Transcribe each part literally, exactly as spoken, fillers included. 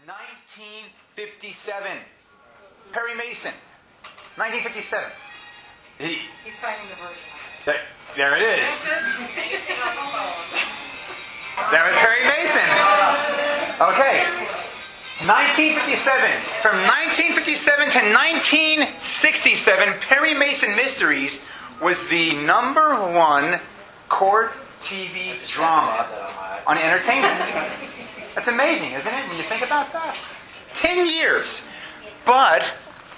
nineteen fifty-seven. Perry Mason. nineteen fifty-seven. He, He's finding the version. there, there it is. That was Perry Mason. Okay. nineteen fifty-seven. From nineteen fifty-seven to nineteen sixty-seven, Perry Mason Mysteries was the number one court T V drama on entertainment. That's amazing, isn't it, when you think about that? Ten years. But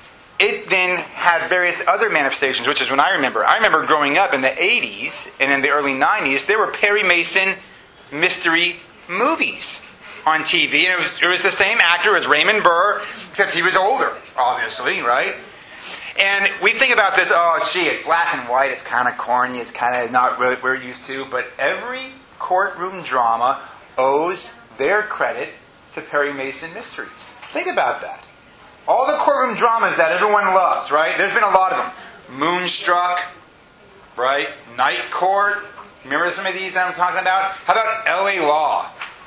it then had various other manifestations, which is when I remember. I remember growing up in the eighties and in the early nineties, there were Perry Mason mystery movies on T V. And it was, it was the same actor as Raymond Burr, except he was older, obviously, right? And we think about this, oh, gee, it's black and white, it's kind of corny, it's kind of not really what we're used to. But every courtroom drama owes their credit to Perry Mason Mysteries. Think about that. All the courtroom dramas that everyone loves, right? There's been a lot of them. Moonstruck, right? Night Court. Remember some of these that I'm talking about? How about L A Law?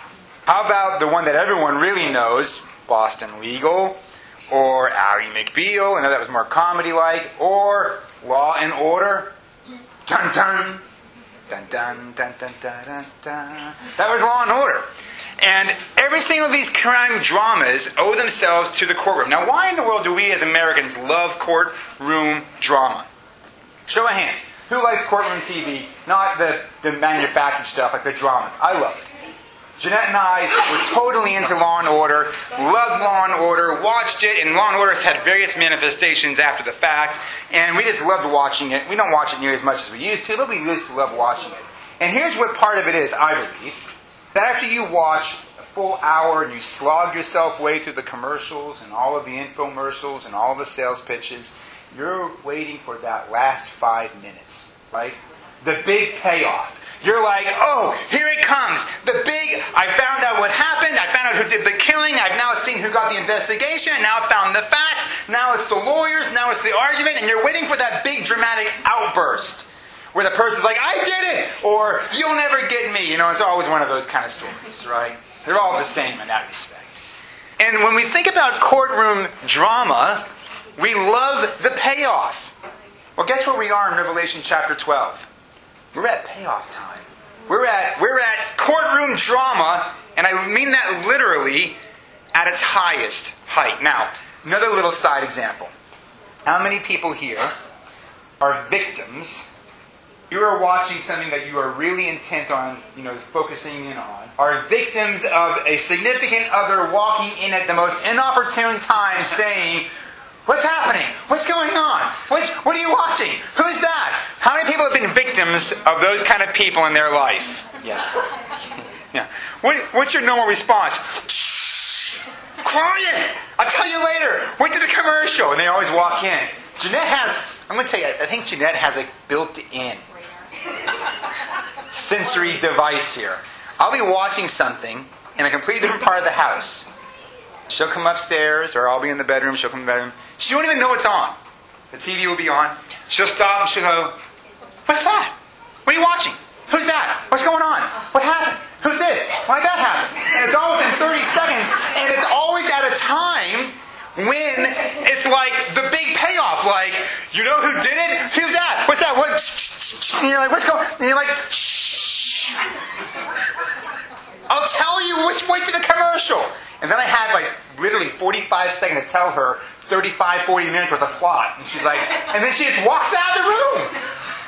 How about the one that everyone really knows, Boston Legal? Or Ally McBeal, I know that was more comedy-like. Or Law and Order. Dun dun. Dun dun dun dun dun dun dun. That was Law and Order. And every single of these crime dramas owe themselves to the courtroom. Now, why in the world do we as Americans love courtroom drama? Show of hands. Who likes courtroom T V? Not the, the manufactured stuff, like the dramas. I love it. Jeanette and I were totally into Law and Order, loved Law and Order, watched it, and Law and Order has had various manifestations after the fact, and we just loved watching it. We don't watch it nearly as much as we used to, but we used to love watching it. And here's what part of it is, I believe. That after you watch a full hour and you slog yourself way through the commercials and all of the infomercials and all the sales pitches, you're waiting for that last five minutes, right? The big payoff. You're like, oh, here it comes. The big, I found out what happened. I found out who did the killing. I've now seen who got the investigation. And now I found the facts. Now it's the lawyers. Now it's the argument. And you're waiting for that big dramatic outburst where the person's like, I did it. Or, you'll never get me. You know, it's always one of those kind of stories, right? They're all the same in that respect. And when we think about courtroom drama, we love the payoff. Well, guess where we are in Revelation chapter twelve? We're at payoff time. We're at we're at courtroom drama, and I mean that literally at its highest height. Now, another little side example. How many people here are victims? You are watching something that you are really intent on, you know, focusing in on, are victims of a significant other walking in at the most inopportune time saying, what's happening? What's going on? What's, what are you watching? Who's that? How many people have been victims of those kind of people in their life? Yes. Yeah. What, what's your normal response? Shh! Quiet! I'll tell you later. Wait to the commercial. And they always walk in. Jeanette has, I'm going to tell you, I think Jeanette has a built-in sensory device here. I'll be watching something in a completely different part of the house. She'll come upstairs, or I'll be in the bedroom, she'll come in the bedroom. She won't even know it's on. The T V will be on. She'll stop and she'll go, what's that? What are you watching? Who's that? What's going on? What happened? Who's this? Why that happened? And it's all within thirty seconds, and it's always at a time when it's like the big payoff, like, you know who did it? Who's that? What's that? What? And you're like, what's going on? And you're like, shh. I'll tell you, let's wait to the commercial. And then I had like literally forty-five seconds to tell her thirty-five, forty minutes worth of plot. And she's like, and then she just walks out of the room.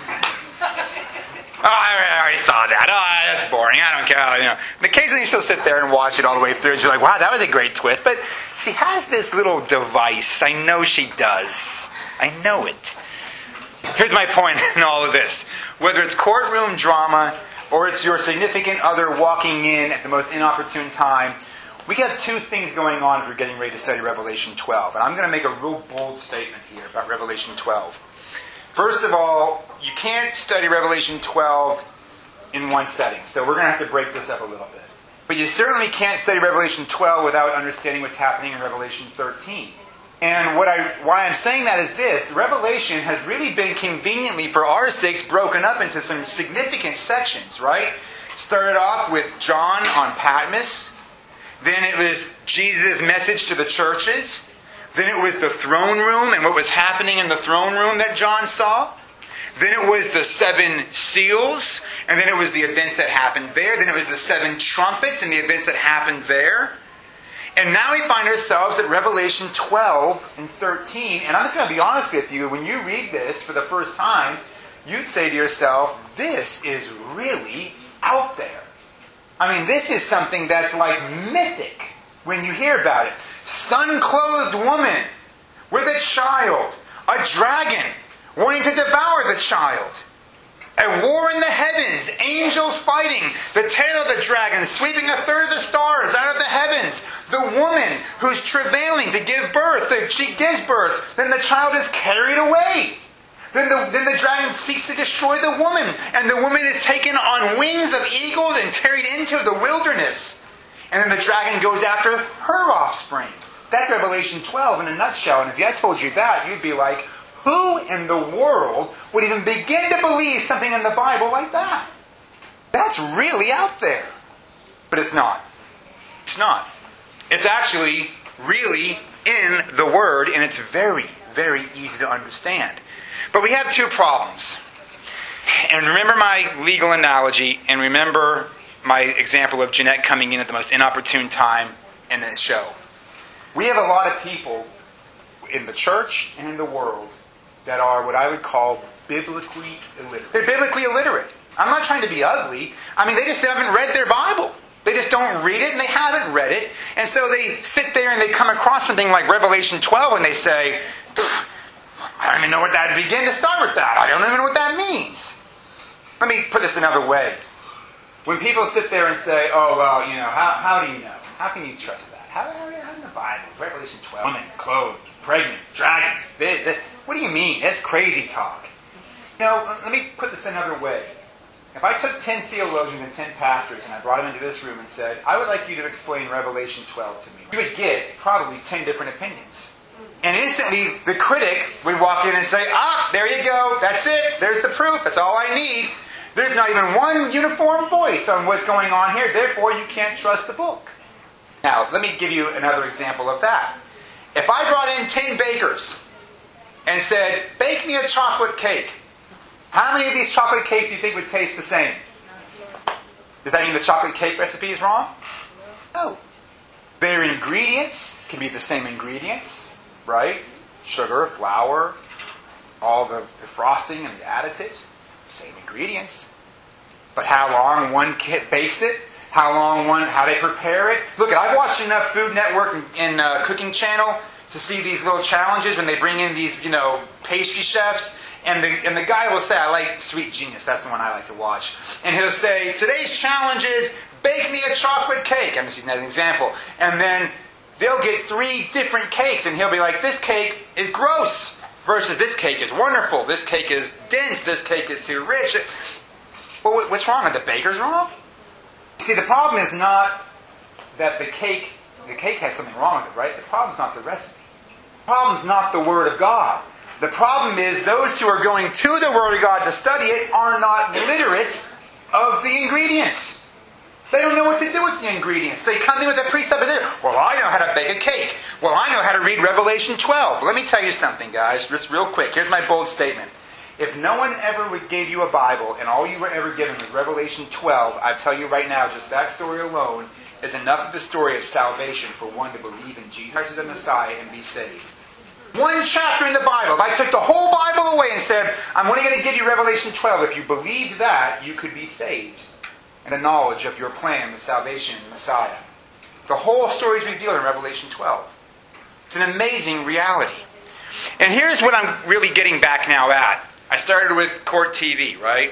Oh, I already saw that. Oh, that's boring. I don't care. You know. And occasionally she'll sit there and watch it all the way through. And she's like, wow, that was a great twist. But she has this little device. I know she does. I know it. Here's my point in all of this. Whether it's courtroom drama or it's your significant other walking in at the most inopportune time, we got two things going on as we're getting ready to study Revelation twelve. And I'm going to make a real bold statement here about Revelation twelve. First of all, you can't study Revelation twelve in one setting. So we're going to have to break this up a little bit. But you certainly can't study Revelation twelve without understanding what's happening in Revelation thirteen. And what I, why I'm saying that is this. Revelation has really been conveniently, for our sakes, broken up into some significant sections, right? Started off with John on Patmos. Then it was Jesus' message to the churches. Then it was the throne room and what was happening in the throne room that John saw. Then it was the seven seals, and then it was the events that happened there. Then it was the seven trumpets and the events that happened there. And now we find ourselves at Revelation twelve and thirteen. And I'm just going to be honest with you. When you read this for the first time, you'd say to yourself, this is really out there. I mean, this is something that's like mythic when you hear about it. Sun-clothed woman with a child, a dragon wanting to devour the child. A war in the heavens, angels fighting, the tail of the dragon sweeping a third of the stars out of the heavens. The woman who's travailing to give birth, she gives birth, then the child is carried away. Then the, then the dragon seeks to destroy the woman, and the woman is taken on wings of eagles and carried into the wilderness. And then the dragon goes after her offspring. That's Revelation twelve in a nutshell. And if I told you that, you'd be like, who in the world would even begin to believe something in the Bible like that? That's really out there. But it's not. It's not. It's actually really in the Word, and it's very, very easy to understand. But we have two problems. And remember my legal analogy, and remember my example of Jeanette coming in at the most inopportune time in this show. We have a lot of people in the church and in the world that are what I would call biblically illiterate. They're biblically illiterate. I'm not trying to be ugly. I mean, they just haven't read their Bible. They just don't read it, and they haven't read it. And so they sit there and they come across something like Revelation twelve, and they say, I don't even know what that begin to start with that. I don't even know what that means. Let me put this another way. When people sit there and say, oh, well, you know, how, how do you know? How can you trust that? How, how, how in the Bible? Revelation twelve. Women, clothed, pregnant, dragons. Big, big. What do you mean? That's crazy talk. You know, let me put this another way. If I took ten theologians and ten pastors and I brought them into this room and said, I would like you to explain Revelation twelve to me, you would get probably ten different opinions. And instantly, the critic would walk in and say, ah, there you go. That's it. There's the proof. That's all I need. There's not even one uniform voice on what's going on here. Therefore, you can't trust the book. Now, let me give you another example of that. If I brought in ten bakers and said, bake me a chocolate cake, how many of these chocolate cakes do you think would taste the same? Does that mean the chocolate cake recipe is wrong? No. Their ingredients can be the same ingredients, right? Sugar, flour, all the, the frosting and the additives, same ingredients. But how long one kit bakes it, how long one, how they prepare it. Look, I've watched enough Food Network and, and uh, Cooking Channel to see these little challenges when they bring in these, you know, pastry chefs. And the, and the guy will say, I like Sweet Genius, that's the one I like to watch. And he'll say, today's challenge is, bake me a chocolate cake. I'm just using that as an example. And then they'll get three different cakes, and he'll be like, this cake is gross, versus this cake is wonderful, this cake is dense, this cake is too rich. Well, what's wrong? Are the bakers wrong? See, the problem is not that the cake, the cake has something wrong with it, right? The problem is not the recipe. The problem is not the Word of God. The problem is those who are going to the Word of God to study it are not literate of the ingredients. They don't know what to do with the ingredients. They come in with a presupposition. Well, I know how to bake a cake. Well, I know how to read Revelation twelve. Let me tell you something, guys, just real quick. Here's my bold statement. If no one ever would give you a Bible and all you were ever given was Revelation twelve, I tell you right now, just that story alone is enough of the story of salvation for one to believe in Jesus Christ as the Messiah and be saved. One chapter in the Bible. If I took the whole Bible away and said, I'm only going to give you Revelation twelve, if you believed that, you could be saved. And a knowledge of your plan of salvation in the Messiah. The whole story is revealed in Revelation twelve. It's an amazing reality. And here's what I'm really getting back now at. I started with Court T V, right?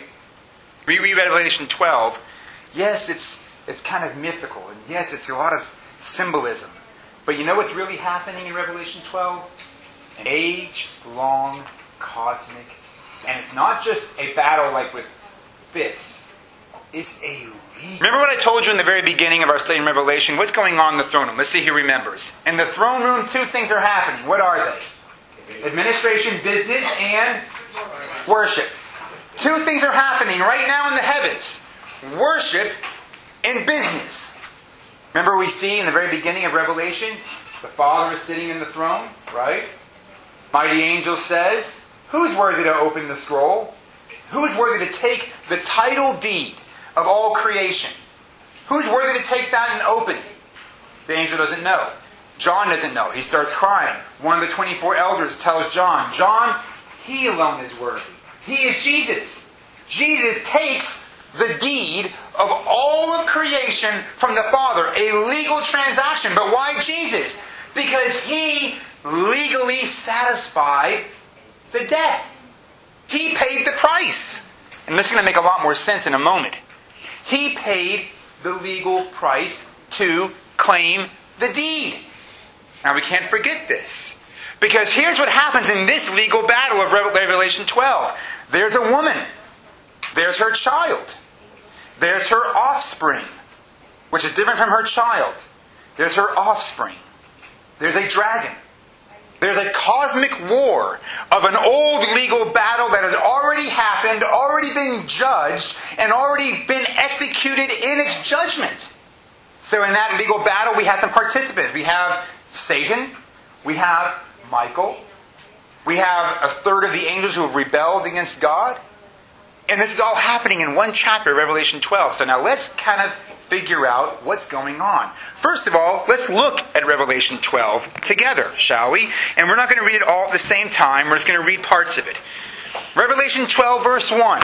We read Revelation twelve. Yes, it's it's kind of mythical. And yes, it's a lot of symbolism. But you know what's really happening in Revelation twelve? An age-long cosmic. And it's not just a battle like with fists. It's a real... Remember what I told you in the very beginning of our study in Revelation? What's going on in the throne room? Let's see who remembers. In the throne room, two things are happening. What are they? Administration, business, and worship. Two things are happening right now in the heavens. Worship and business. Remember we see in the very beginning of Revelation, the Father is sitting in the throne, right? Mighty angel says, who's worthy to open the scroll? Who's worthy to take the title deed of all creation? Who's worthy to take that and open it? The angel doesn't know. John doesn't know. He starts crying. One of the twenty-four elders tells John, John, he alone is worthy. He is Jesus. Jesus takes the deed of all of creation from the Father. A legal transaction. But why Jesus? Because He legally satisfied the debt. He paid the price. And this is going to make a lot more sense in a moment. He paid the legal price to claim the deed. Now we can't forget this. Because here's what happens in this legal battle of Revelation twelve. There's a woman. There's her child. There's her offspring, which is different from her child. There's her offspring. There's a dragon. There's a cosmic war of an old legal battle that has already happened, already been judged, and already been executed in its judgment. So in that legal battle, we have some participants. We have Satan. We have Michael. We have a third of the angels who have rebelled against God. And this is all happening in one chapter of Revelation twelve. So now let's kind of figure out what's going on. First of all, let's look at Revelation twelve together, shall we? And we're not going to read it all at the same time. We're just going to read parts of it. Revelation twelve, verse one.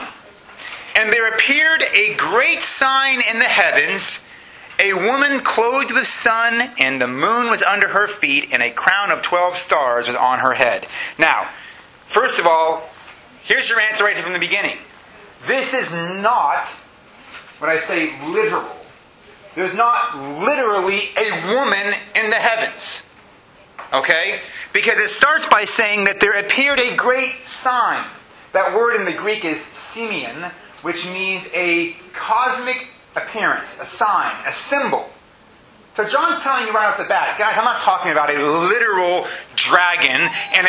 And there appeared a great sign in the heavens, a woman clothed with sun, and the moon was under her feet, and a crown of twelve stars was on her head. Now, first of all, here's your answer right here from the beginning. This is not, when I say literal, there's not literally a woman in the heavens. Okay? Because it starts by saying that there appeared a great sign. That word in the Greek is semeion, which means a cosmic appearance, a sign, a symbol. So John's telling you right off the bat, guys, I'm not talking about a literal dragon and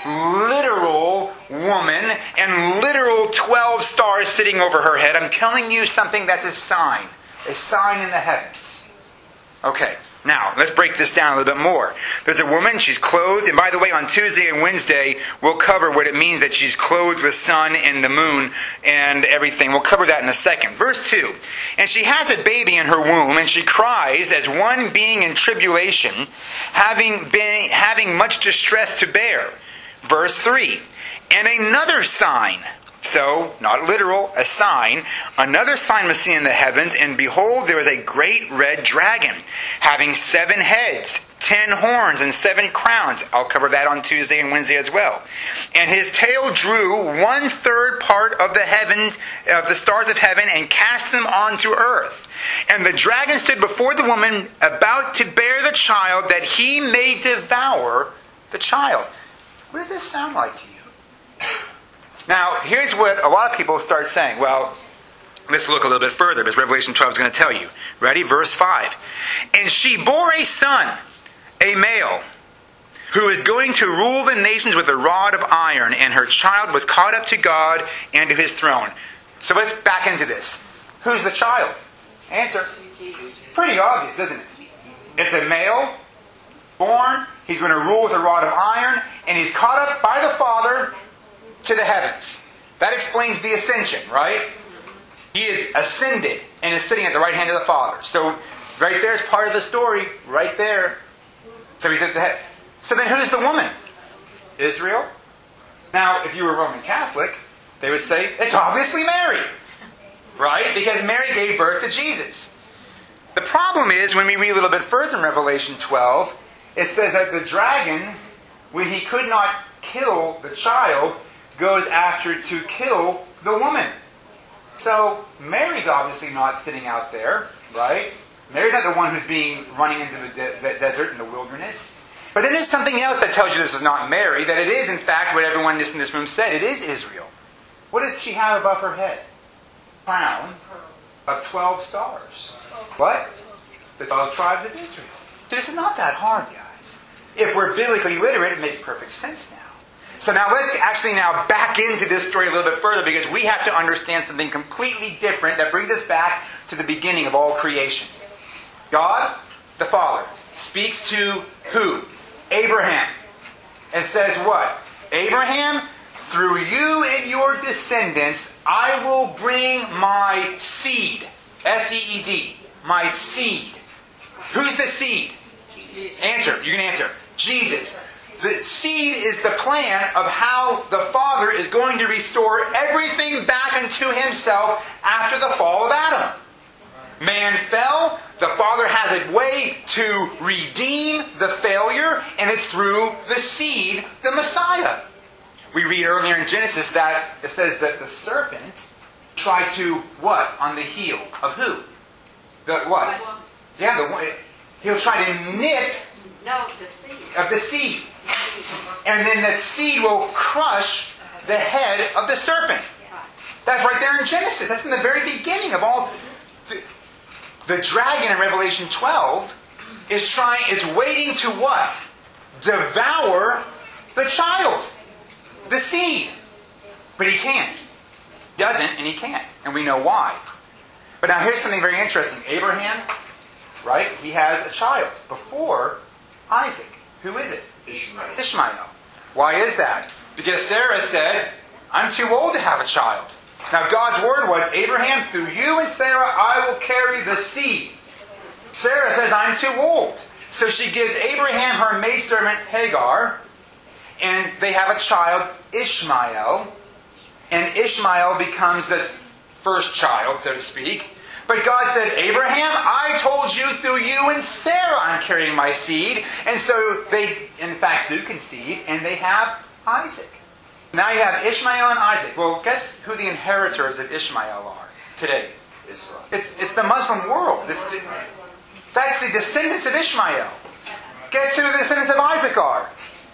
a literal woman and literal twelve stars sitting over her head. I'm telling you something that's a sign. A sign in the heavens. Okay, now let's break this down a little bit more. There's a woman, she's clothed, and by the way, on Tuesday and Wednesday, we'll cover what it means that she's clothed with sun and the moon and everything. We'll cover that in a second. Verse two. And she has a baby in her womb, and she cries as one being in tribulation, having been having much distress to bear. Verse three. And another sign. So, not literal, a sign. Another sign was seen in the heavens, and behold, there was a great red dragon, having seven heads, ten horns, and seven crowns. I'll cover that on Tuesday and Wednesday as well. And his tail drew one third part of the heavens, of the stars of heaven, and cast them onto earth. And the dragon stood before the woman, about to bear the child, that he may devour the child. What does this sound like to you? Now, here's what a lot of people start saying. Well, let's look a little bit further, because Revelation twelve is going to tell you. Ready? Verse five. And she bore a son, a male, who is going to rule the nations with a rod of iron, and her child was caught up to God and to His throne. So let's back into this. Who's the child? Answer. Pretty obvious, isn't it? It's a male, born, he's going to rule with a rod of iron, and he's caught up by the Father to the heavens. That explains the ascension, right? He is ascended and is sitting at the right hand of the Father. So, right there is part of the story, right there. So he's at the head. So then who's the woman? Israel? Now, if you were Roman Catholic, they would say, it's obviously Mary. Right? Because Mary gave birth to Jesus. The problem is, when we read a little bit further in Revelation twelve, it says that the dragon, when he could not kill the child, goes after to kill the woman. So, Mary's obviously not sitting out there, right? Mary's not the one who's being running into the de- de- desert and the wilderness. But then there's something else that tells you this is not Mary, that it is, in fact, what everyone in this room said. It is Israel. What does she have above her head? Crown of twelve stars. What? The twelve tribes of Israel. This is not that hard, guys. If we're biblically literate, it makes perfect sense now. So now let's actually now back into this story a little bit further, because we have to understand something completely different that brings us back to the beginning of all creation. God the Father, speaks to who? Abraham. And says what? Abraham, through you and your descendants, I will bring my seed. S E E D. My seed. Who's the seed? Answer. You can answer. Jesus. The seed is the plan of how the Father is going to restore everything back unto Himself after the fall of Adam. Man fell. The Father has a way to redeem the failure, and it's through the seed, the Messiah. We read earlier in Genesis that it says that the serpent tried to, what? On the heel of who? The what? Yeah, the one. He'll try to nip no, the seed. of the seed. And then the seed will crush the head of the serpent. That's right there in Genesis. That's in the very beginning of all. The, the dragon in Revelation twelve is trying, is waiting to what? Devour the child. The seed. But he can't. Doesn't, and he can't. And we know why. But now here's something very interesting. Abraham, right? He has a child before Isaac. Who is it? Ishmael. Ishmael. Why is that? Because Sarah said, I'm too old to have a child. Now God's word was, Abraham, through you and Sarah, I will carry the seed. Sarah says, I'm too old. So she gives Abraham her maidservant Hagar, and they have a child, Ishmael. And Ishmael becomes the first child, so to speak. But God says, Abraham, I told you through you and Sarah I'm carrying my seed. And so they, in fact, do conceive, and they have Isaac. Now you have Ishmael and Isaac. Well, guess who the inheritors of Ishmael are today? Israel. It's, it's the Muslim world. It's the, that's the descendants of Ishmael. Guess who the descendants of Isaac are?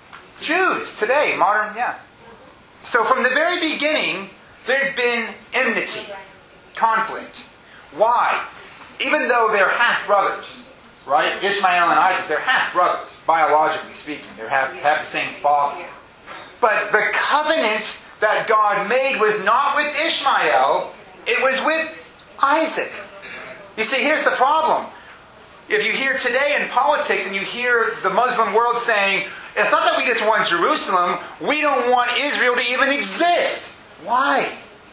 Jews today, modern, yeah. So from the very beginning, there's been enmity, conflict. Why? Even though they're half-brothers, right? Ishmael and Isaac, they're half-brothers, biologically speaking. They have, have the same father. But the covenant that God made was not with Ishmael, it was with Isaac. You see, here's the problem. If you hear today in politics and you hear the Muslim world saying, it's not that we just want Jerusalem, we don't want Israel to even exist. Why?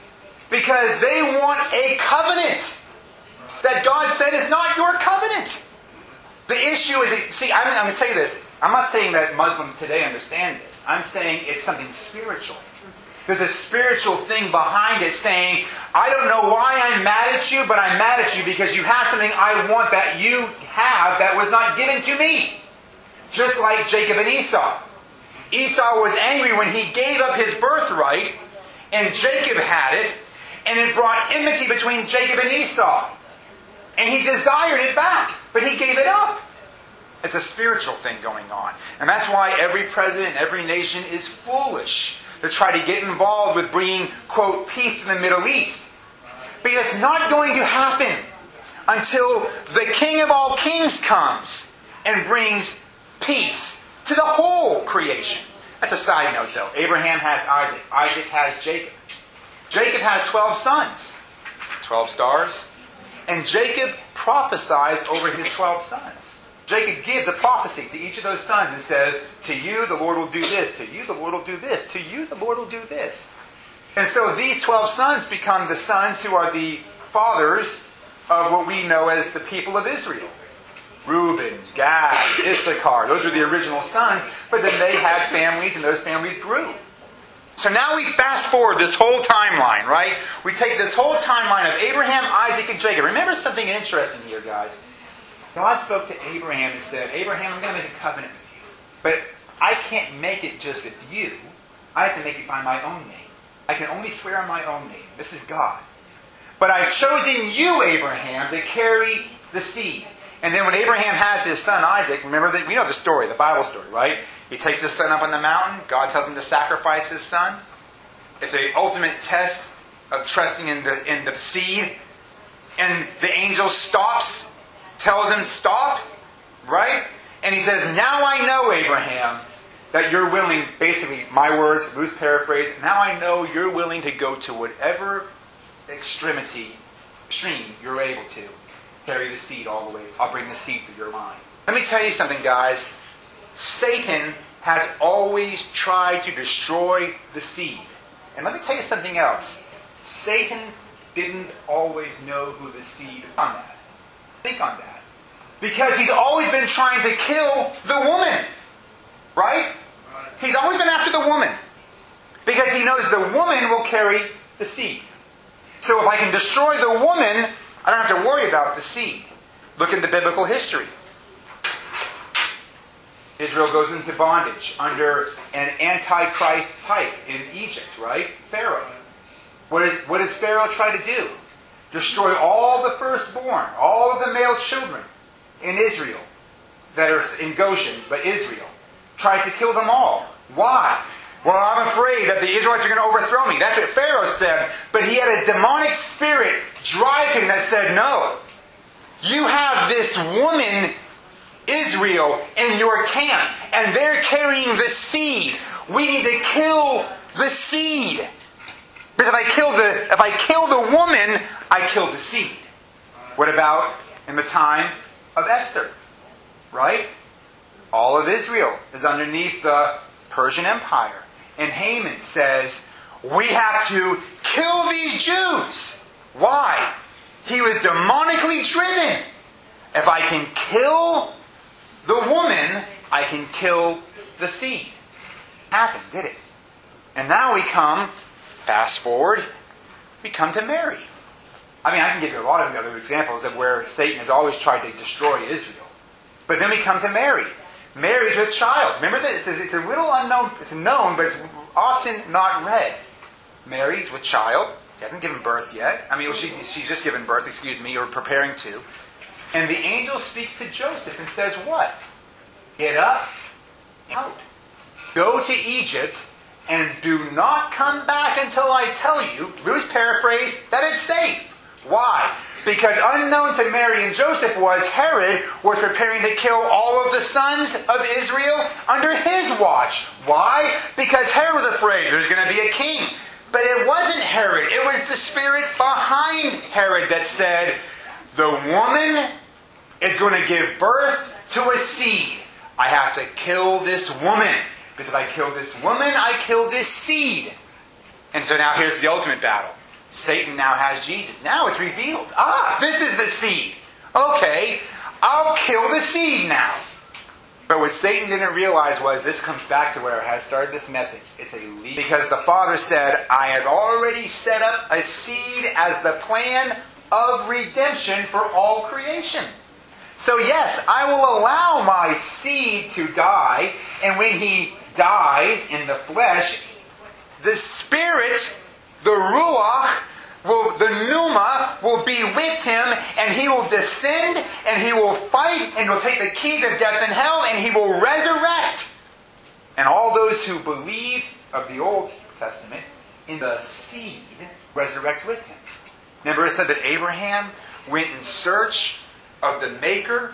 Because they want a covenant that God said is not your covenant. The issue is, see, I'm, I'm going to tell you this. I'm not saying that Muslims today understand this. I'm saying it's something spiritual. There's a spiritual thing behind it saying, I don't know why I'm mad at you, but I'm mad at you because you have something I want that you have that was not given to me. Just like Jacob and Esau. Esau was angry when he gave up his birthright, and Jacob had it, and it brought enmity between Jacob and Esau. And he desired it back, but he gave it up. It's a spiritual thing going on. And that's why every president, every nation is foolish to try to get involved with bringing, quote, peace to the Middle East. Because it's not going to happen until the King of all kings comes and brings peace to the whole creation. That's a side note, though. Abraham has Isaac. Isaac has Jacob. Jacob has twelve sons. Twelve stars. And Jacob prophesies over his twelve sons. Jacob gives a prophecy to each of those sons and says, to you the Lord will do this, to you the Lord will do this, to you the Lord will do this. And so these twelve sons become the sons who are the fathers of what we know as the people of Israel. Reuben, Gad, Issachar, those are the original sons, but then they had families and those families grew. So now we fast forward this whole timeline, right? We take this whole timeline of Abraham, Isaac, and Jacob. Remember something interesting here, guys. God spoke to Abraham and said, Abraham, I'm going to make a covenant with you. But I can't make it just with you. I have to make it by my own name. I can only swear on my own name. This is God. But I've chosen you, Abraham, to carry the seed. And then when Abraham has his son Isaac, remember that we know the story, the Bible story, right? He takes his son up on the mountain. God tells him to sacrifice his son. It's an ultimate test of trusting in the in the seed. And the angel stops, tells him stop, right? And he says, now I know, Abraham, that you're willing, basically, my words, loose paraphrase, now I know you're willing to go to whatever extremity, extreme you're able to. Carry the seed all the way. I'll bring the seed through your line. Let me tell you something, guys. Satan has always tried to destroy the seed. And let me tell you something else. Satan didn't always know who the seed was. On that. Think on that. Because he's always been trying to kill the woman. Right? He's always been after the woman. Because he knows the woman will carry the seed. So if I can destroy the woman, I don't have to worry about the seed. Look into biblical history. Israel goes into bondage under an antichrist type in Egypt, right? Pharaoh. What, is, what does Pharaoh try to do? Destroy all the firstborn, all of the male children in Israel that are in Goshen, but Israel. Tries to kill them all. Why? Well, I'm afraid that the Israelites are going to overthrow me. That's what Pharaoh said. But he had a demonic spirit drive him that said, no. You have this woman, Israel, in your camp, and they're carrying the seed. We need to kill the seed. Because if I kill the if I kill the woman, I kill the seed. What about in the time of Esther? Right? All of Israel is underneath the Persian Empire. And Haman says, we have to kill these Jews. Why? He was demonically driven. If I can kill the woman, I can kill the seed. Happened, did it? And now we come, fast forward, we come to Mary. I mean, I can give you a lot of other examples of where Satan has always tried to destroy Israel. But then we come to Mary. Mary's with child. Remember this? It's a little unknown. It's known, but it's often not read. Mary's with child. She hasn't given birth yet. I mean, she, she's just given birth, excuse me, or preparing to. And the angel speaks to Joseph and says what? Get up and out. Go to Egypt and do not come back until I tell you, loose paraphrase, that it's safe. Why? Because unknown to Mary and Joseph was Herod was preparing to kill all of the sons of Israel under his watch. Why? Because Herod was afraid there's going to be a king. But it wasn't Herod. It was the spirit behind Herod that said, the woman is going to give birth to a seed. I have to kill this woman. Because if I kill this woman, I kill this seed. And so now here's the ultimate battle. Satan now has Jesus. Now it's revealed. Ah, this is the seed. Okay, I'll kill the seed now. But what Satan didn't realize was, this comes back to where I had started this message. It's a lead. Because the Father said, I have already set up a seed as the plan of redemption for all creation. So yes, I will allow my seed to die. And when he dies in the flesh, the Spirit, the Ruach, will, the Pneuma, will be with him, and he will descend, and he will fight, and will take the keys of death and hell, and he will resurrect. And all those who believed of the Old Testament in the seed resurrect with him. Remember it said that Abraham went in search of the maker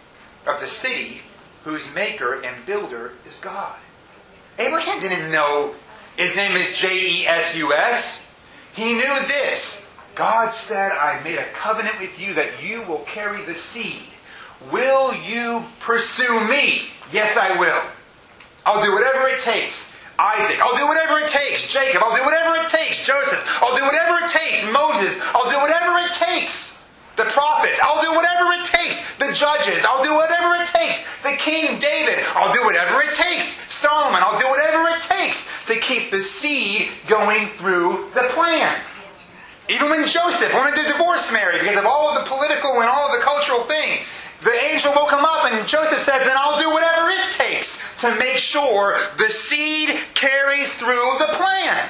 of the city, whose maker and builder is God. Abraham didn't know his name is J E S U S. He knew this. God said, I made a covenant with you that you will carry the seed. Will you pursue me? Yes, I will. I'll do whatever it takes. Isaac, I'll do whatever it takes. Jacob, I'll do whatever it takes. Joseph, I'll do whatever it takes. Moses, I'll do whatever it takes. The prophets, I'll do whatever it takes. The judges, I'll do whatever it takes. The king David, I'll do whatever it takes. Solomon, I'll do whatever it takes to keep the seed going through the plan. Even when Joseph wanted to divorce Mary because of all of the political and all of the cultural thing, the angel woke him up and Joseph said, then I'll do whatever it takes to make sure the seed carries through the plan.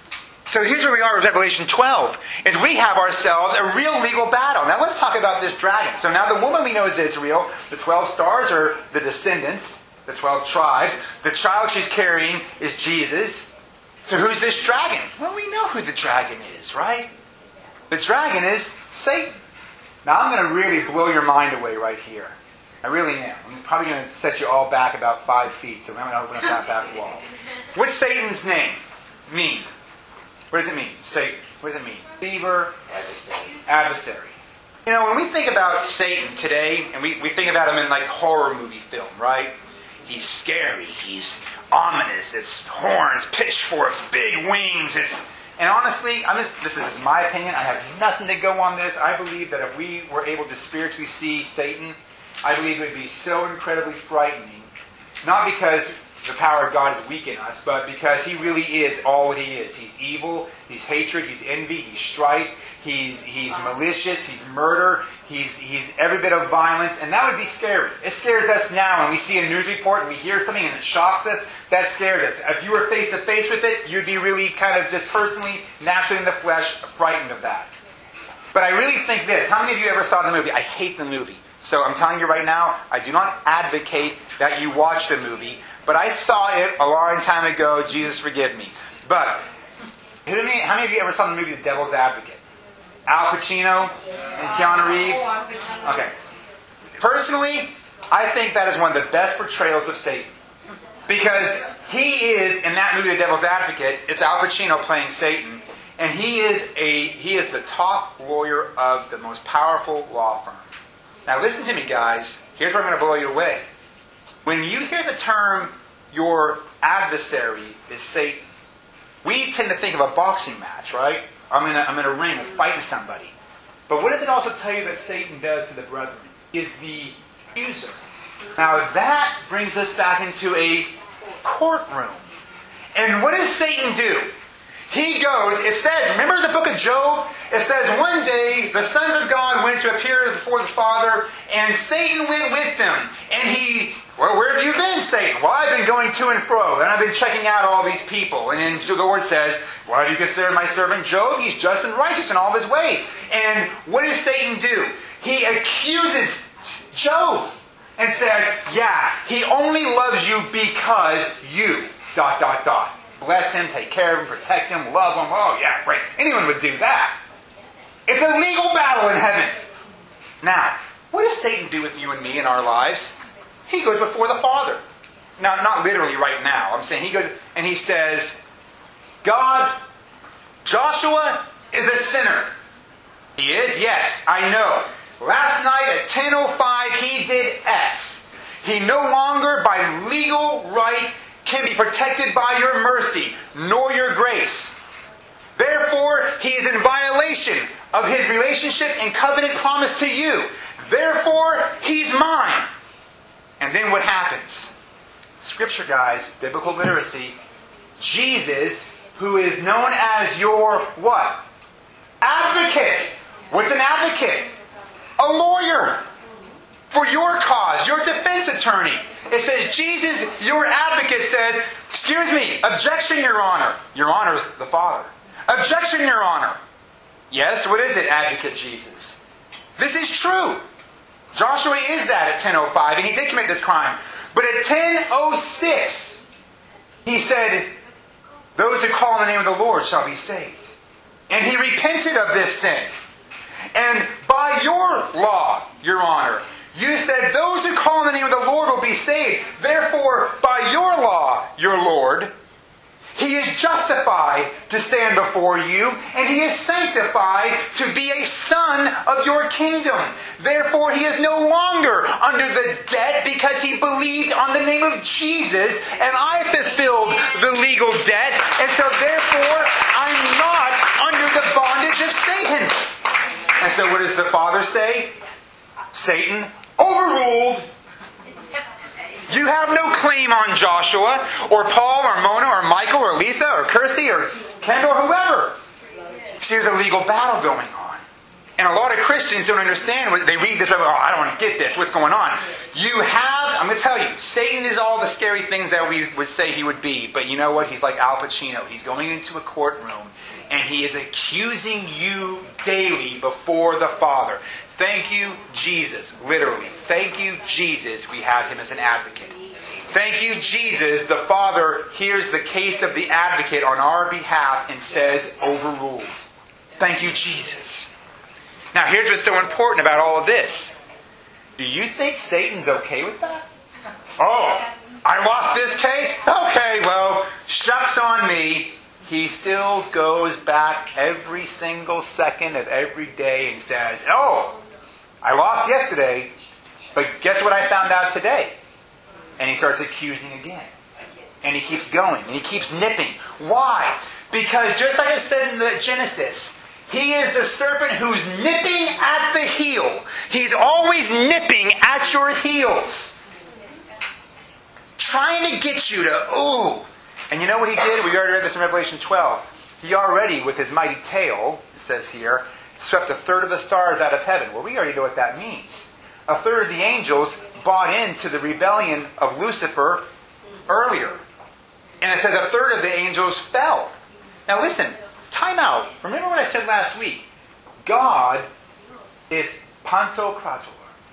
So here's where we are with Revelation twelve, is we have ourselves a real legal battle. Now let's talk about this dragon. So now the woman we know is Israel. The twelve stars are the descendants, the twelve tribes. The child she's carrying is Jesus. So who's this dragon? Well, we know who the dragon is, right? The dragon is Satan. Now I'm going to really blow your mind away right here. I really am. I'm probably going to set you all back about five feet, so I'm going to open up that back wall. What's Satan's name mean? What does it mean? Satan. What does it mean? Deceiver. Adversary. Adversary. You know, when we think about Satan today, and we, we think about him in like horror movie film, right? He's scary, he's ominous, it's horns, pitchforks, big wings, it's... And honestly, I'm just, this is my opinion, I have nothing to go on this. I believe that if we were able to spiritually see Satan, I believe it would be so incredibly frightening. Not because the power of God is weak in us, but because He really is all what He is. He's evil, He's hatred, He's envy, He's strife, He's He's malicious, He's murder, He's He's every bit of violence, and that would be scary. It scares us now when we see a news report and we hear something and it shocks us. That scares us. If you were face to face with it, you'd be really kind of just personally, naturally in the flesh, frightened of that. But I really think this. How many of you ever saw the movie? I hate the movie. So I'm telling you right now, I do not advocate that you watch the movie. But I saw it a long time ago. Jesus forgive me. But how many, how many of you ever saw the movie The Devil's Advocate? Al Pacino and Keanu Reeves? Okay. Personally, I think that is one of the best portrayals of Satan. Because he is, in that movie The Devil's Advocate, it's Al Pacino playing Satan. And he is a he is the top lawyer of the most powerful law firm. Now listen to me, guys. Here's where I'm going to blow you away. When you hear the term, your adversary is Satan, we tend to think of a boxing match, right? I'm in a, I'm in a ring, I'm fighting somebody. But what does it also tell you that Satan does to the brethren? Is the accuser. Now that brings us back into a courtroom. And what does Satan do? He goes, it says, remember the book of Job? It says, one day the sons of God went to appear before the Father, and Satan went with them. And he, well, where have you been, Satan? Well, I've been going to and fro, and I've been checking out all these people. And then the Lord says, well, have you considered my servant Job? He's just and righteous in all of his ways. And what does Satan do? He accuses Job and says, yeah, he only loves you because you, dot, dot, dot. Bless him, take care of him, protect him, love him. Oh, yeah, great. Anyone would do that. It's a legal battle in heaven. Now, what does Satan do with you and me in our lives? He goes before the Father. Now, not literally right now. I'm saying he goes and he says, God, Joshua is a sinner. He is? Yes, I know. Last night at ten oh five, he did X. He no longer, by legal right, can be protected by your mercy, nor your grace. Therefore, he is in violation of his relationship and covenant promise to you. Therefore, he's mine. And then what happens? Scripture, guys, biblical literacy. Jesus, who is known as your what? Advocate. What's an advocate? A lawyer. For your cause, your defense attorney. It says, Jesus, your advocate says, excuse me, objection, Your Honor. Your Honor's the Father. Objection, Your Honor. Yes, what is it, Advocate Jesus? This is true. Joshua is that at ten oh five, and he did commit this crime. But at ten oh six, he said, those who call on the name of the Lord shall be saved. And he repented of this sin. And by your law, Your Honor, you said, those who call on the name of the Lord will be saved. Therefore, by your law, Your Lord, he is justified to stand before you, and he is sanctified to be a son of your kingdom. Therefore, he is no longer under the debt because he believed on the name of Jesus, and I fulfilled the legal debt, and so therefore, I'm not under the bondage of Satan. And so what does the Father say? Satan, overruled. You have no claim on Joshua, or Paul, or Mona, or Michael, or Lisa, or Kirsty, or Kendall, or whoever. See, there's a legal battle going on. And a lot of Christians don't understand. They read this, oh, I don't want to get this. What's going on? You have, I'm going to tell you, Satan is all the scary things that we would say he would be. But you know what? He's like Al Pacino. He's going into a courtroom, and he is accusing you daily before the Father. Thank you, Jesus. Literally. Thank you, Jesus. We have him as an advocate. Thank you, Jesus. The Father hears the case of the advocate on our behalf and says, overruled. Thank you, Jesus. Now, here's what's so important about all of this. Do you think Satan's okay with that? Oh, I lost this case? Okay, well, shucks on me. He still goes back every single second of every day and says, oh, I lost yesterday, but guess what I found out today? And he starts accusing again. And he keeps going. And he keeps nipping. Why? Because just like it said in the Genesis, he is the serpent who's nipping at the heel. He's always nipping at your heels. Trying to get you to, ooh. And you know what he did? We already read this in Revelation twelve. He already, with his mighty tail, it says here, swept a third of the stars out of heaven. Well, we already know what that means. A third of the angels bought into the rebellion of Lucifer earlier. And it says a third of the angels fell. Now listen, time out. Remember what I said last week. God is Pantocrator,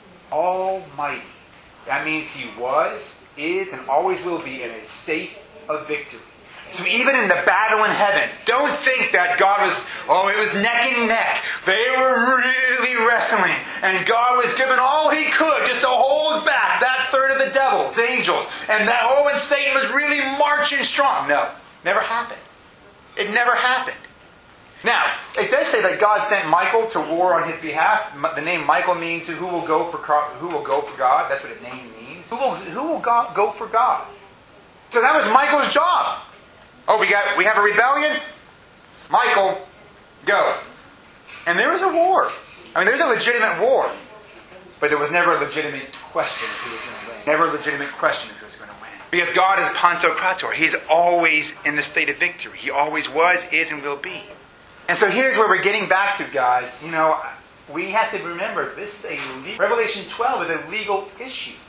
Almighty. That means He was, is, and always will be in a state of victory. So even in the battle in heaven, don't think that God was, oh, it was neck and neck. They were really wrestling. And God was giving all He could just to hold back that third of the devils, angels. And that, oh, and Satan was really marching strong. No, never happened. It never happened. Now, it does say that God sent Michael to war on His behalf. The name Michael means who will go for who will go for God. That's what the name means. Who will, who will go, go for God? So that was Michael's job. Oh, we got we have a rebellion? Michael, go. And there was a war. I mean, there was a legitimate war. But there was never a legitimate question if he was going to win. Never a legitimate question if he was going to win. Because God is Pantocrator. He's always in the state of victory. He always was, is, and will be. And so here's where we're getting back to, guys. You know, we have to remember, this is a legal, Revelation twelve is a legal issue.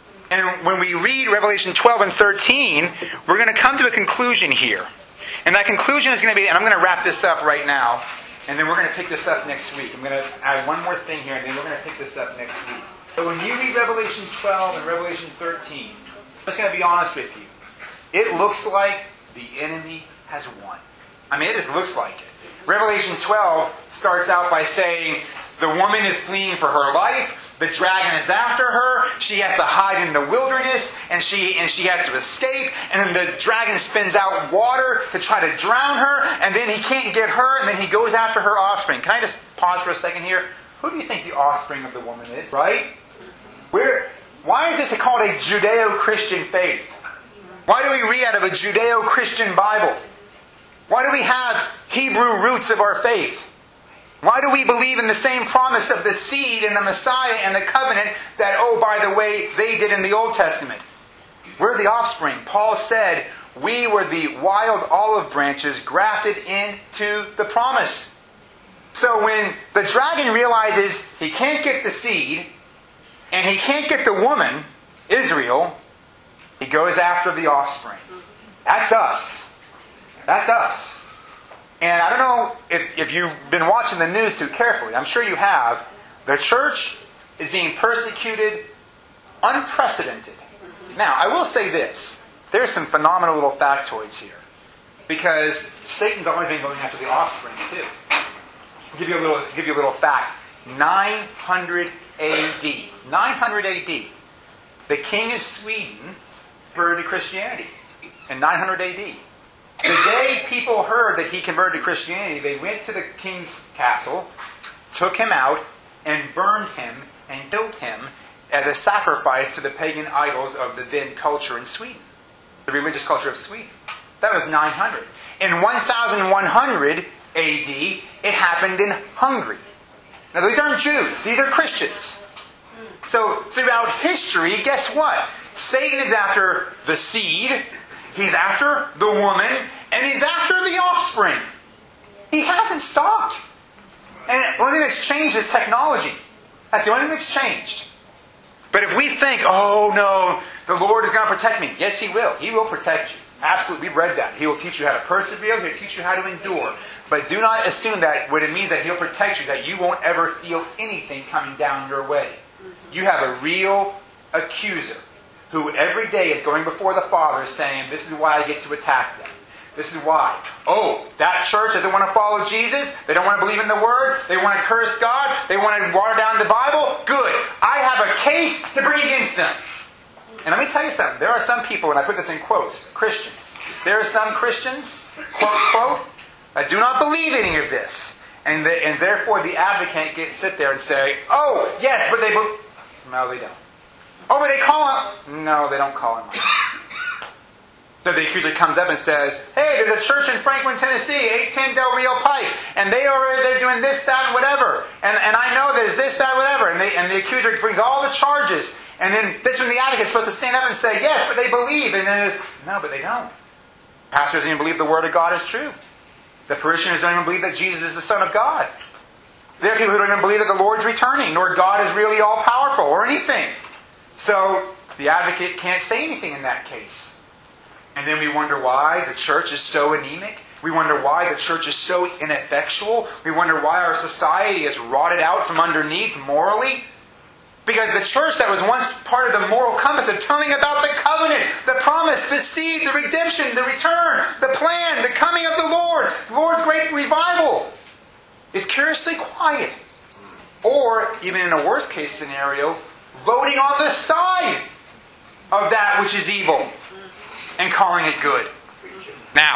And when we read Revelation twelve and thirteen, we're going to come to a conclusion here. And that conclusion is going to be, and I'm going to wrap this up right now, and then we're going to pick this up next week. I'm going to add one more thing here, and then we're going to pick this up next week. But when you read Revelation twelve and Revelation thirteen, I'm just going to be honest with you. It looks like the enemy has won. I mean, it just looks like it. Revelation twelve starts out by saying, the woman is fleeing for her life. The dragon is after her. She has to hide in the wilderness, and she and she has to escape. And then the dragon spins out water to try to drown her, and then he can't get her, and then he goes after her offspring. Can I just pause for a second here? Who do you think the offspring of the woman is? Right? Where? Why is this called a Judeo-Christian faith? Why do we read out of a Judeo-Christian Bible? Why do we have Hebrew roots of our faith? Why do we believe in the same promise of the seed and the Messiah and the covenant that, oh, by the way, they did in the Old Testament? We're the offspring. Paul said, we were the wild olive branches grafted into the promise. So when the dragon realizes he can't get the seed and he can't get the woman, Israel, he goes after the offspring. That's us. That's us. And I don't know if, if you've been watching the news too carefully. I'm sure you have. The church is being persecuted unprecedented. Now, I will say this. There's some phenomenal little factoids here. Because Satan's always been going after the offspring too. I'll give you a little, give you a little fact. nine hundred A D. nine hundred A D. The king of Sweden converted to Christianity in nine hundred A D. The day people heard that he converted to Christianity, they went to the king's castle, took him out, and burned him and killed him as a sacrifice to the pagan idols of the then culture in Sweden. The religious culture of Sweden. That was nine hundred. In eleven hundred A D, it happened in Hungary. Now these aren't Jews, these are Christians. So throughout history, guess what? Satan is after the seed, he's after the woman, and he's after the offspring. He hasn't stopped. And the only thing that's changed is technology. That's the only thing that's changed. But if we think, oh no, the Lord is going to protect me. Yes, He will. He will protect you. Absolutely. We've read that. He will teach you how to persevere. He'll teach you how to endure. But do not assume that what it means that He'll protect you, that you won't ever feel anything coming down your way. You have a real accuser who every day is going before the Father saying, this is why I get to attack them. This is why. Oh, that church doesn't want to follow Jesus. They don't want to believe in the Word. They want to curse God. They want to water down the Bible. Good. I have a case to bring against them. And let me tell you something. There are some people, and I put this in quotes, Christians. There are some Christians, quote, quote, that do not believe any of this. And, the, and therefore the advocate can sit there and say, oh, yes, but they... Be-. No, they don't. Oh, but they call him... No, they don't call him. So the accuser comes up and says, hey, there's a church in Franklin, Tennessee, eight ten Del Rio Pike, and they are they're doing this, that, and whatever. And, and I know there's this, that, whatever. And, they, and the accuser brings all the charges. And then this when the advocate's supposed to stand up and say, yes, but they believe. And then it's, no, but they don't. Pastors don't even believe the Word of God is true. The parishioners don't even believe that Jesus is the Son of God. There are people who don't even believe that the Lord's returning, nor God is really all-powerful, or anything. So the advocate can't say anything in that case. And then we wonder why the church is so anemic. We wonder why the church is so ineffectual. We wonder why our society is rotted out from underneath morally. Because the church that was once part of the moral compass of telling about the covenant, the promise, the seed, the redemption, the return, the plan, the coming of the Lord, the Lord's great revival, is curiously quiet. Or, even in a worst case scenario, voting on the side of that which is evil and calling it good. Now,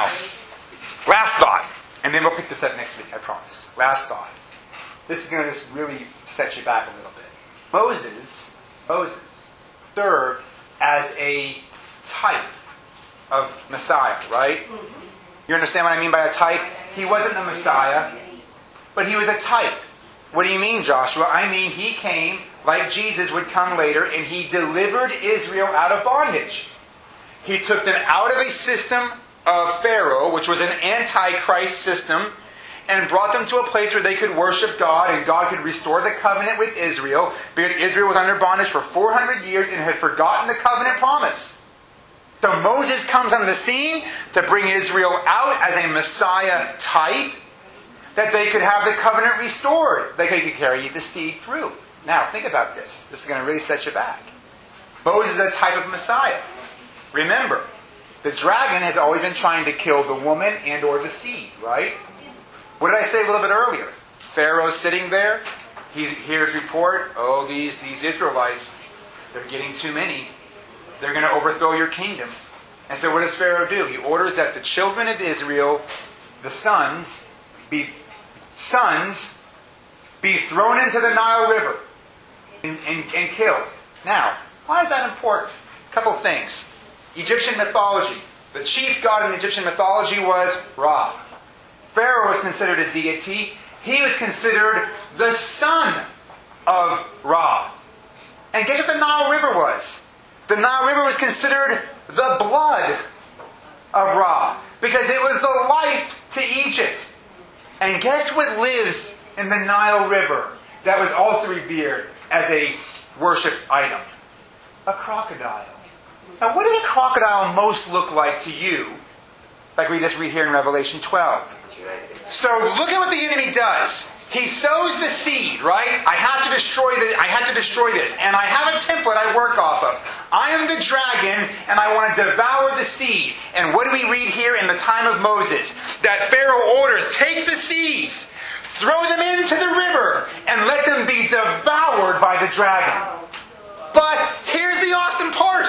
last thought, and then we'll pick this up next week, I promise. Last thought. This is going to just really set you back a little bit. Moses, Moses served as a type of Messiah, right? You understand what I mean by a type? He wasn't the Messiah, but he was a type. What do you mean, Joshua? I mean, he came like Jesus would come later, and he delivered Israel out of bondage. He took them out of a system of Pharaoh, which was an antichrist system, and brought them to a place where they could worship God, and God could restore the covenant with Israel, because Israel was under bondage for four hundred years and had forgotten the covenant promise. So Moses comes on the scene to bring Israel out as a Messiah type, that they could have the covenant restored. They could carry the seed through. Now, think about this. This is going to really set you back. Moses is a type of Messiah. Remember, the dragon has always been trying to kill the woman and or the seed, right? What did I say a little bit earlier? Pharaoh's sitting there. He hears report, oh, these, these Israelites, they're getting too many. They're going to overthrow your kingdom. And so what does Pharaoh do? He orders that the children of Israel, the sons, be sons, be thrown into the Nile River and, and, and killed. Now, why is that important? A couple of things. Egyptian mythology. The chief god in Egyptian mythology was Ra. Pharaoh was considered a deity. He was considered the son of Ra. And guess what the Nile River was? The Nile River was considered the blood of Ra, because it was the life to Egypt. And guess what lives in the Nile River that was also revered as a worshipped item? A crocodile. Now, what does a crocodile most look like to you? Like we just read here in Revelation twelve. So look at what the enemy does. He sows the seed, right? I have to destroy this. I have to destroy this, and I have a template I work off of. I am the dragon, and I want to devour the seed. And what do we read here in the time of Moses? That Pharaoh orders, take the seeds, throw them into the river, and let them be devoured by the dragon. But here's the awesome part.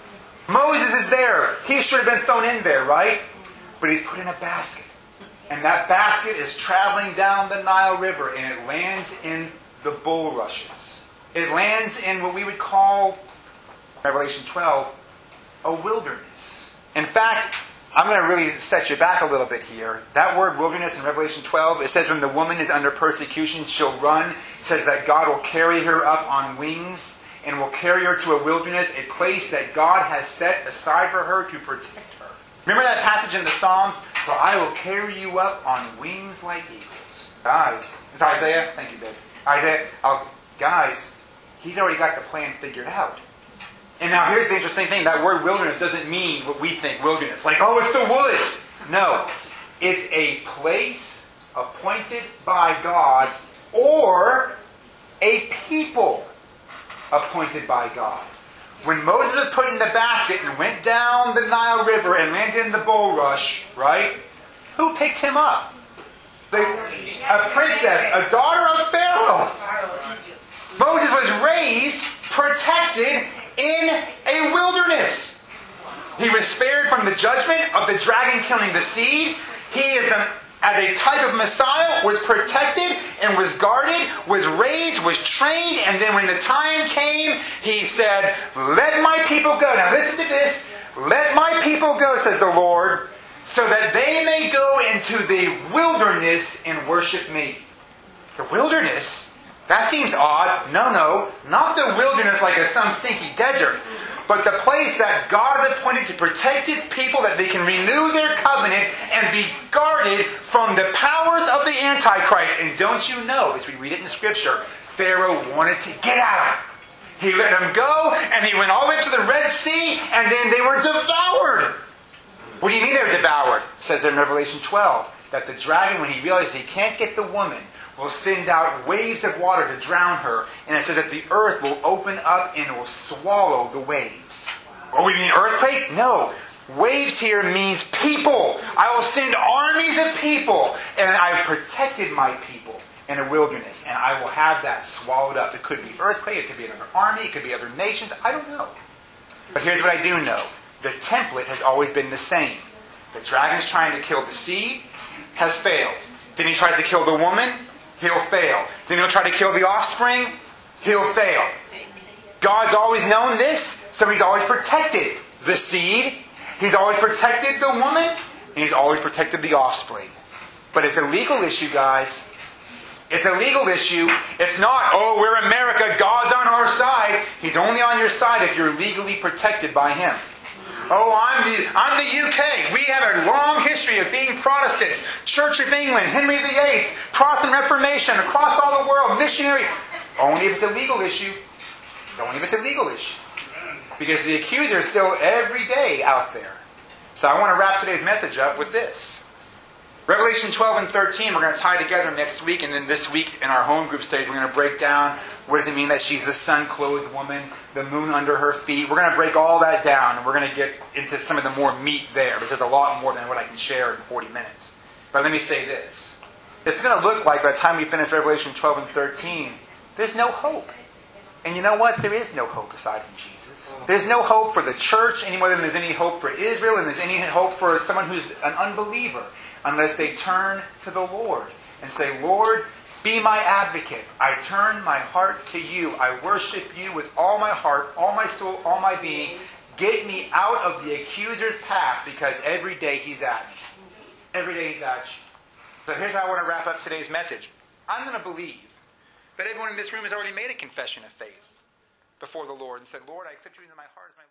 Moses is there. He should have been thrown in there, right? But he's put in a basket. And that basket is traveling down the Nile River, and it lands in the bulrushes. It lands in what we would call, Revelation twelve, a wilderness. In fact, I'm going to really set you back a little bit here. That word wilderness in Revelation twelve, it says when the woman is under persecution, she'll run. It says that God will carry her up on wings and will carry her to a wilderness, a place that God has set aside for her to protect her. Remember that passage in the Psalms? For I will carry you up on wings like eagles. Guys, it's Isaiah. Thank you, Dave. Isaiah, oh, guys, he's already got the plan figured out. And now here's the interesting thing. That word wilderness doesn't mean what we think wilderness. Like, oh, it's the woods. No. It's a place appointed by God or a people appointed by God. When Moses was put in the basket and went down the Nile River and landed in the bulrush, right? Who picked him up? The, a princess, a daughter of Pharaoh. Moses was raised, protected in a wilderness. He was spared from the judgment of the dragon killing the seed. He is the as a type of Messiah, was protected and was guarded, was raised, was trained, and then when the time came, he said, let my people go. Now listen to this. Let my people go, says the Lord, so that they may go into the wilderness and worship me. The wilderness? That seems odd. No, no. Not the wilderness like a some stinky desert. But the place that God has appointed to protect His people, that they can renew their covenant and be guarded from the powers of the Antichrist. And don't you know, as we read it in Scripture, Pharaoh wanted to get at them. He let them go, and he went all the way to the Red Sea, and then they were devoured. What do you mean they were devoured? It says in Revelation twelve that the dragon, when he realizes he can't get the woman, will send out waves of water to drown her. And it says that the earth will open up and will swallow the waves. Oh, we mean earthquakes? No. Waves here means people. I will send armies of people. And I've protected my people in a wilderness. And I will have that swallowed up. It could be earthquake. It could be another army. It could be other nations. I don't know. But here's what I do know. The template has always been the same. The dragon's trying to kill the seed, has failed. Then he tries to kill the woman, he'll fail. Then he'll try to kill the offspring, he'll fail. God's always known this, so He's always protected the seed, He's always protected the woman, and He's always protected the offspring. But it's a legal issue, guys. It's a legal issue. It's not, oh, we're America, God's on our side. He's only on your side if you're legally protected by Him. Oh, I'm the, I'm the U K. We have a long history of being Protestants. Church of England, Henry the Eighth, Protestant Reformation, across all the world, missionary. Only if it's a legal issue. Only if it's a legal issue. Because the accuser is still every day out there. So I want to wrap today's message up with this. Revelation twelve and thirteen, we're going to tie together next week, and then this week in our home group stage, we're going to break down what does it mean that she's the sun-clothed woman, the moon under her feet. We're going to break all that down, and we're going to get into some of the more meat there, because there's a lot more than what I can share in forty minutes. But let me say this. It's going to look like by the time we finish Revelation twelve and thirteen, there's no hope. And you know what? There is no hope aside from Jesus. There's no hope for the church any more than there's any hope for Israel, and there's any hope for someone who's an unbeliever, unless they turn to the Lord and say, Lord, be my advocate. I turn my heart to you. I worship you with all my heart, all my soul, all my being. Get me out of the accuser's path, because every day he's at me. Every day he's at you. So here's how I want to wrap up today's message. I'm going to believe that everyone in this room has already made a confession of faith before the Lord and said, Lord, I accept you into my heart as my